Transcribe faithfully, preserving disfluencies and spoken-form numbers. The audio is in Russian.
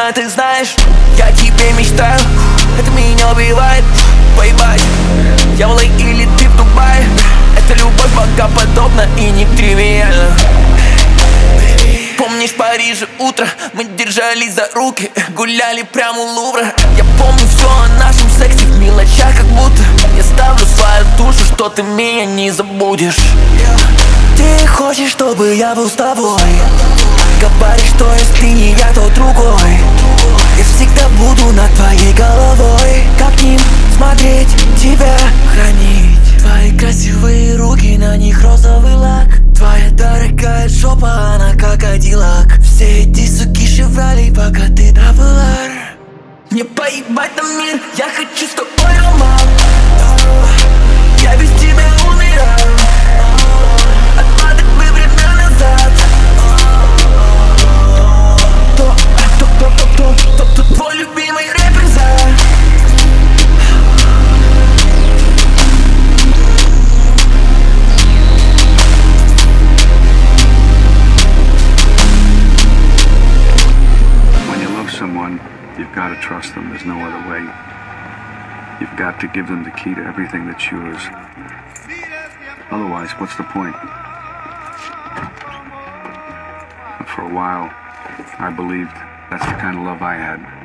меня ты знаешь. Я тебе мечтаю, это меня убивает. Поебать, я в Л А или ты в Дубае. Эта любовь богоподобна и не тривиальна. Помнишь в Париже утро, мы держались за руки, гуляли прямо у Лувра. Я помню все о нашем сексе в мелочах, как будто я ставлю свою душу, что ты меня не забудешь. Ты хочешь, чтобы я был с тобой, говоришь, что если ты не я, то другой. Я всегда буду над твоей головой, как ним смотреть, тебя хранить. Твои красивые руки, на них розовый лак. Твоя дорогая жопа, она как Адилак. Все эти суки шеврали, пока ты табулар. Мне поебать на мир, я хочу с тобой роман. Я без тебя умираю. Отмотать бы время назад. Кто, кто, кто, кто, кто, кто, кто твой любимый рэпер за? Someone, you've got to trust them. There's no other way. You've got to give them the key to everything that's yours. Otherwise, what's the point? For a while, I believed that's the kind of love I had.